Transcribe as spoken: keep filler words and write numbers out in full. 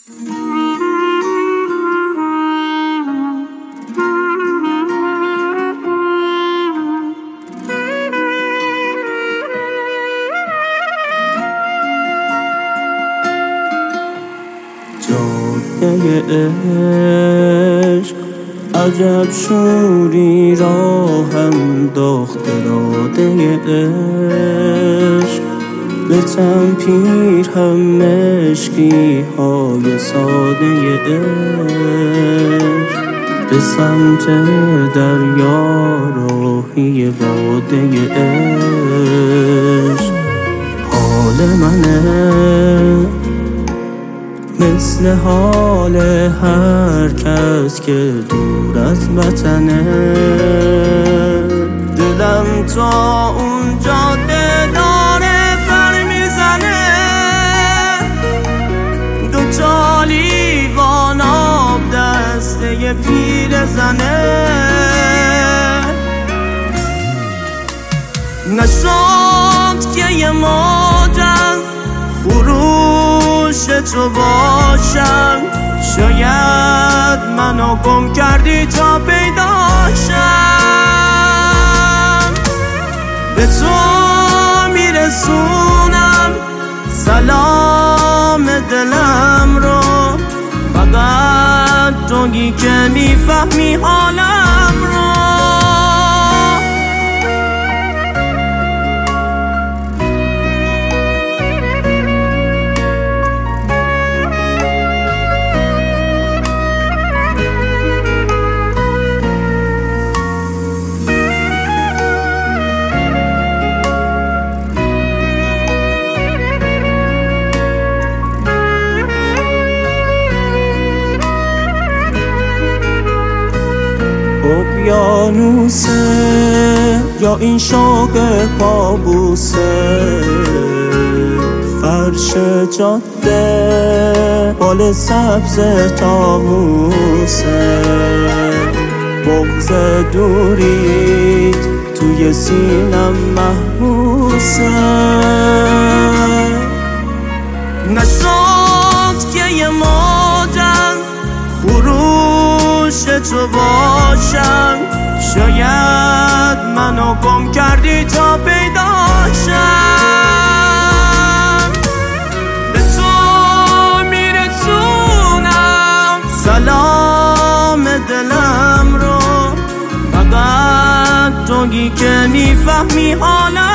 جاده عشق عجب شوری راهم داخت اراده عشق به تن پیر هم مشکی های ساده عشق به سمت دریا راهی باده عشق حال منه مثل حال هر کس که دور از وطنه دلم تا اون جاده داره پر میزنه دو تا لیوان آب دسته پیر زنه نشد که یه موجم خروش تو باشم شاید منو گم کردی تا پیداشم به تو میرسونم سلام دلم رو فقط تویی که میفهمی حالم رو اقیانوسه یا این شوق پابوسه فرش جاده بال سبز طاووسه بغض دوریت توی سینم محبوسه نشد که یه موجم خروش تو باشم شاید منو گم کردی تا پیداشم به تو میرسونم سلام دلم رو فقط تویی که میفهمی حالم